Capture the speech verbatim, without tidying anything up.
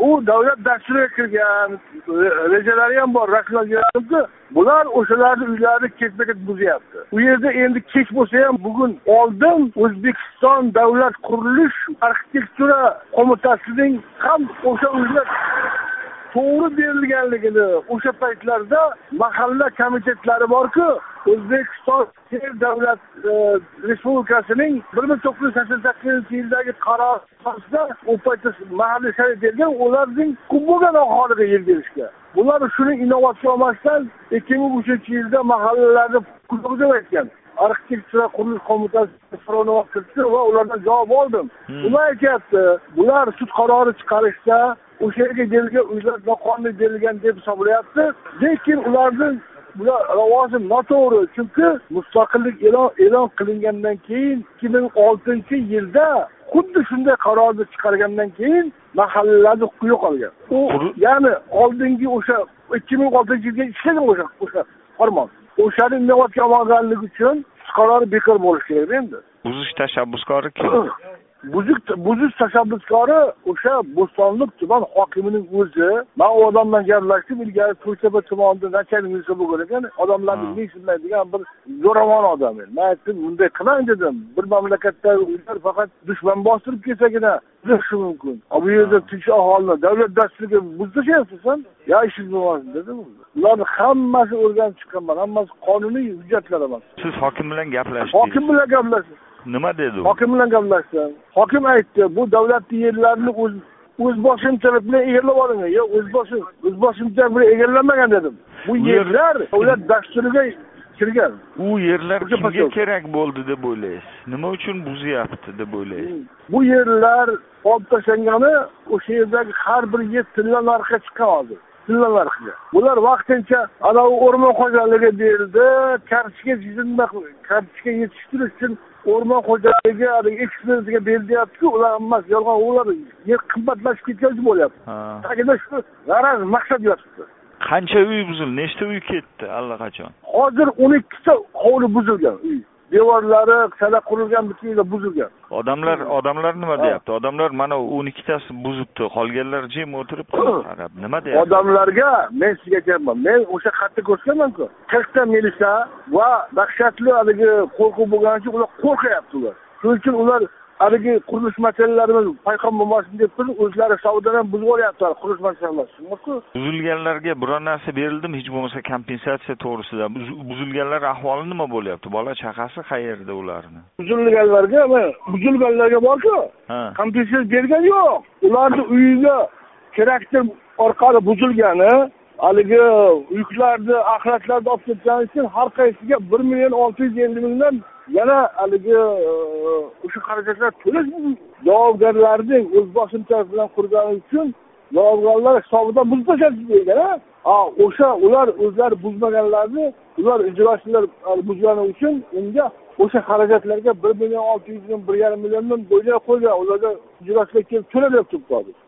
u davlat dasturiga kirgan, rejalari ham bor, rasmlanganki, bular o'shalarning uylarini ketma-ket buzyapti. U yerda endi kech bo'lsa ham bugun oldin O'zbekiston Davlat qurilish arxitektura qo'mitasining ham o'sha uylar to'g'ri berilganligini, o'sha paytlarda mahalla komitetlari borku, O'zbekiston Davlat Respublikasining bir ming to'qqiz yuz sakson sakkizinchi yildagi qaror asosida u paytda mahalliy shahar bergan, ularning ko'p bo'lgan aholiga yer berishga. Bular shuni inovatga olmasdan ikki ming uchinchi yilda mahallalarni qurib aytgan. Arxitektura qurilish qo'mitasi so'rovnoma qildi va ulardan javob oldim. Nima aytyapti? Bular sud qarori chiqarishda o'sha yerga berilgan uylar noqonuniy berilgan deb hisoblayapti. Lekin ularning bular lavozim noto'g'ri, chunki mustaqillik e'lon e'lon qilingandan keyin ikki ming oltinchi yilda xuddi shunday qarorni chiqargandan keyin mahallalarning huquqi yo'qolgan. U ya'ni oldingi o'sha ikki ming oltinchi yilga ishlagan o'sha o'sha farmon. O'shani inovatga olganligi uchun qarori bekor bo'lishi kerak endi. Buzish tashabbuskori kim? Buzish buzish tashabbuskori o'sha Bo'stonliq tuman hokimining o'zi. Men u odam bilan gaplashdim, ilgari To'ytepa tumanida nachalnik bo'lsa bo'lgan ekan, odamlarni mensimaydigan bir zo'ravon odam. Men aytdim, bunday qilmang dedim. Bir mamlakatda ular faqat dushman bostirib kelsagina bo'lishi mumkin. Bu yerda tinch aholini davlat dasturiga buzishayapsan, ya ishingiz bo'lmasin dedim. Ularning hammasi o'rganib chiqqanman, hammasi qonuniy hujjatlar emas. Siz hokim bilan gaplashdingiz. Hokim bilan gaplashdim. Nima dedi u? Hokim bilan gaplashdim. Hokim aytdi, bu davlatning yerlarini o'z o'z boshimchalik bilan egallab olingan. Yo'q, o'z boshim, o'z boshimchalik bilan egallanmagan dedim. Bu yerlar davlat dasturiga kirgan. U yerlar kimga kerak bo'ldi deb o'ylaysiz? Nima uchun buzyapti deb o'ylaysiz? Bu yerlar olib tashlangani o'sha yerdagi har bir yer tilla narxga chiqqan hozir. Tilla narxiga. Bular vaqtincha ana o'rmon xo'jaligi berildi, kartishga tizimda kartishga yetishtirish uchun o'rmon xo'jaligi ekspertiga berilyapti-ku, ular emas, yolg'on, ular yer qimmatlashib ketgan bo'lyapti. Tagida shu g'araz maqsad yotibdi. Qancha uy buzildi? Nechta uy ketdi allaqachon? Hozir o'n ikkita hovli buzilgan uy. Devorlari, qisada qurilgan bitimda buzilgan. Odamlar, odamlar nima deyapti? Odamlar mana o'n ikkitasi buzibdi, qolganlar jim o'tirib qarab. Nima deyapti? Odamlarga men sizga aytman, men o'sha xatda ko'rsatganman-ku. qirqta milisa va dahshatli haligi qo'rquv bo'lgani uchun ular qo'rqyapti ular. Shuning uchun ular haligi qurilish materiallarimiz payqam bo'lmasin deb turib o'zlari hisobidan buzib olyaptilar qurilish materiallarini. Buzilganlarga biror narsa berildimi, hech bo'lmasa kompensatsiya to'g'risida? Buzilganlar ahvoli nima bo'lyapti? Bola chaqasi qayerda ularni? Buzilganlarga, buzilganlarga borku, kompensatsiya bergan yo'q. Ularning uyiga kerakdir orqali buzilgani, haligi yuklarni, axlatlarni olib ketgani uchun har qaysiga bir million olti yuz ellik mingdan yana haligi o'sha xarajatlar to'lash javobgarlarning o'z boshimchalik bilan qurgani uchun javobgarlar hisobidan buzib tashlashdi degan. Ha, o'sha ular o'zlari buzmaganlarni, ular ijrochilar buzgani uchun unga o'sha xarajatlarga bir million olti yuz ming, bir yarim milliondan bo'ylab qo'ygan. Ularga ijrochilar kelib to'lab turibdi.